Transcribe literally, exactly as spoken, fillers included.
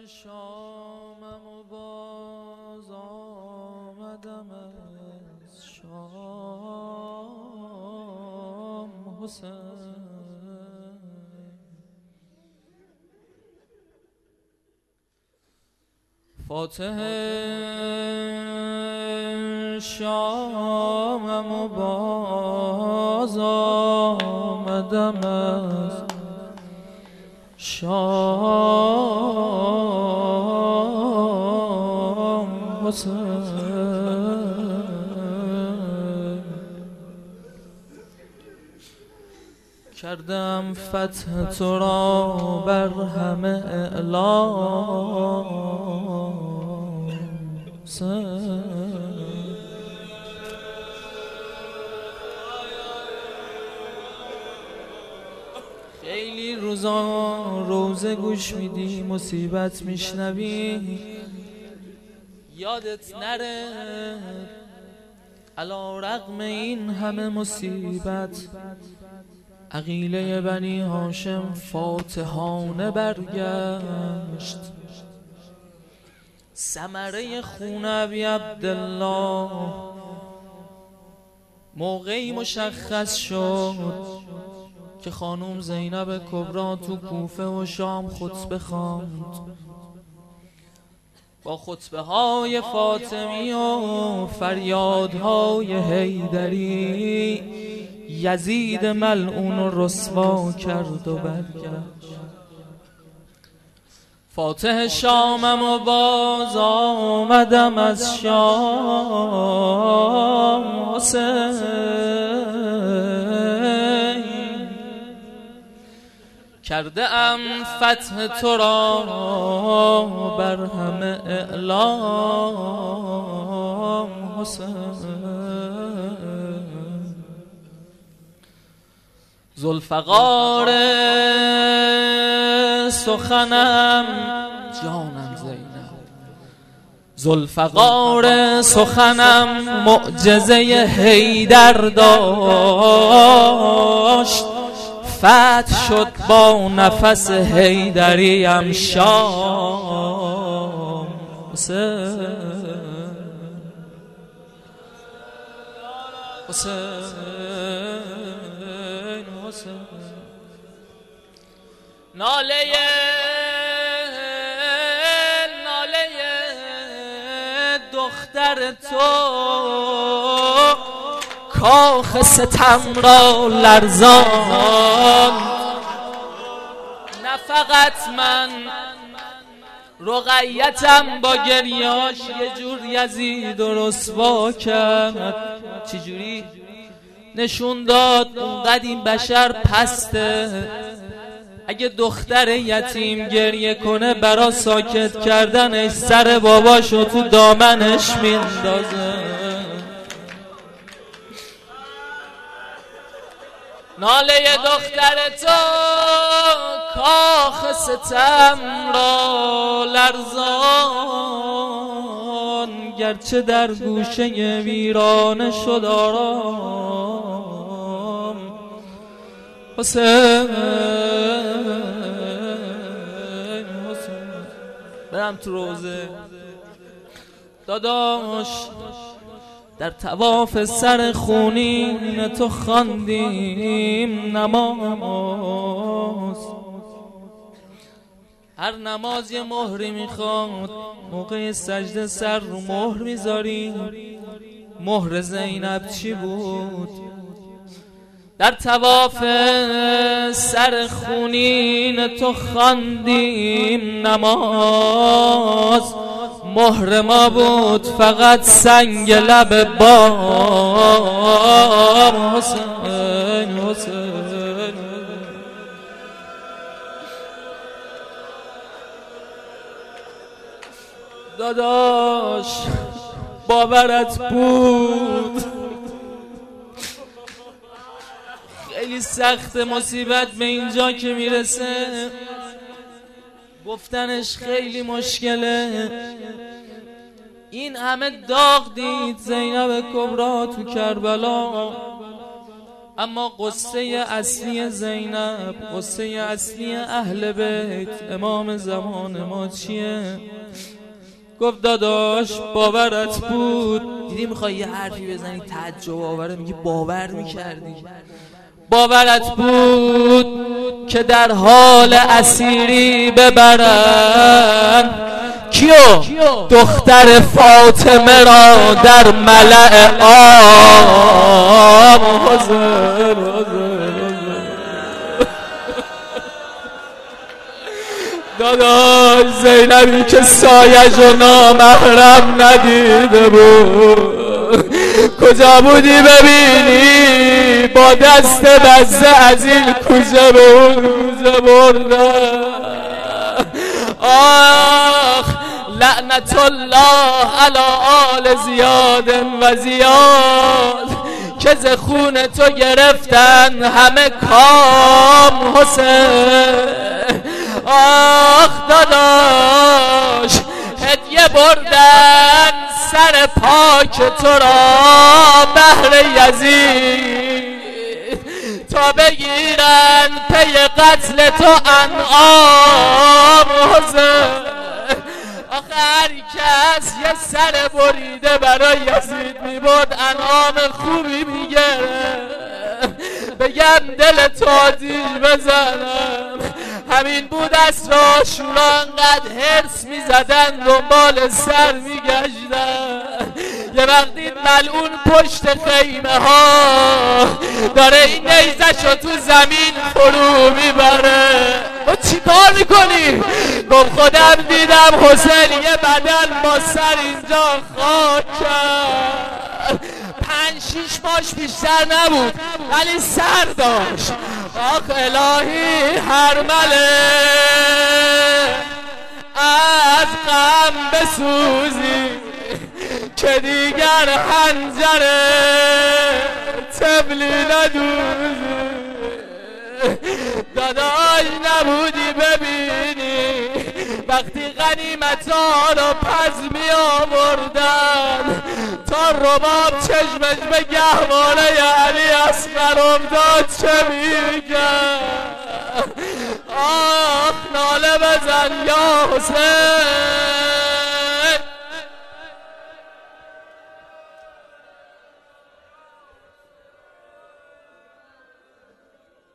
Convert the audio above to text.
شامم و باز آمدم از شام حسین. فاتح شامم و باز آمدم از شام حسین. کردم فتح تو را بر همه اعلام حسین. خیلی روزا روزه گوش میدی مصیبت میشنوی یادت نره علی رغم این همه مصیبت عقیله بنی هاشم فاتحانه برگشت. ثمره خون ابی عبدالله موقعی مشخص شد که خانوم زینب کبرا تو کوفه و شام خطبه خواند. با خطبه های فاطمی و فریادهای حیدری یزید ملعون و رسوا کرد و برگشت. فاتح شامم و باز آمدم از شام حسین. کرده ام فتح تو را بر همه اعلام حسین. ذوالفقار سخنم جانم زینب، ذوالفقار سخنم معجزه حیدر داشت. فتح شد با نفس حیدریم شام حسین. حسین حسین. ناله ناله دختر تو کاخ ستم را لرزان. نه فقط من رقیتم با گریاش یه جور یزید و رسوا کرد. چجوری؟ نشون داد اونقدر این بشر پسته اگه دختر یتیم گریه کنه برا ساکت کردنش سر باباشو تو دامنش میندازه. ناله دختر تو کاخ ستم را لرزان. گرچه در گوشه ویرانه شد آرام حسین. حسین برم تو روزه داداش در طواف سر خونین تو خواندیم نماز. هر نماز یه مهری میخواد، موقع سجده سر رو مهر میذاری. مهر زینب چی بود؟ در طواف سر خونین تو خواندیم نماز. مهر ما بود فقط سنگ لب بام حسین. حسین داداش باورت بود خیلی سخت مصیبت به اینجا که میرسه گفتنش خیلی مشکله. این همه داغ دید زینب کبرا تو کربلا، اما قصه اصلی زینب، قصه اصلی اهل بیت امام زمان ما چیه؟ گفت داداش باورت بود، دیدی میخوای یه حرفی بزنی تعجب آوره، میگی باور میکردی، باورت بود که در حال اسیری ببرن کیو؟ دختر فاطمه را در ملأ عام. حضور داداش زینبی که سایش و نامحرم ندیده بود، کجا بودی ببینی با دست بزه از این کوزه به اون کوزه بردن. آخ لعنت الله علی آل زیاد و زیاد که ز خون تو گرفتن همه کام حسین. آخ داداش هدیه بردن سر پاک تو را بهر یزید تا بگیرن پی قتل تو انعام حسین. آخه هر کس یه سر بریده برای یزید میبرد انعام خوبی میگره، بگم دل تو آتیش بزنم. همین بود از عاشورا انقدر حرص میزدن دنبال سر میگشتن. یه وقتی ملعون پشت خیمه ها داره این نیزشو تو زمین فرو میبره، با چی کار میکنی؟ گفت خودم دیدم حسین یه بدن با سر اینجا خاک کرد، پنج شیش ماش بیشتر نبود ولی سر داشت. آخ الهی هرمله از غم بسوزی که دیگر حنجره تبلی ندوزی. داداش نبودی ببینی وقتی غنیمت‌ها رو پس می آوردن تا رباب چشمش به گهواره علی اصغر افتاد چه میگن؟ آخ ناله بزن یا حسین.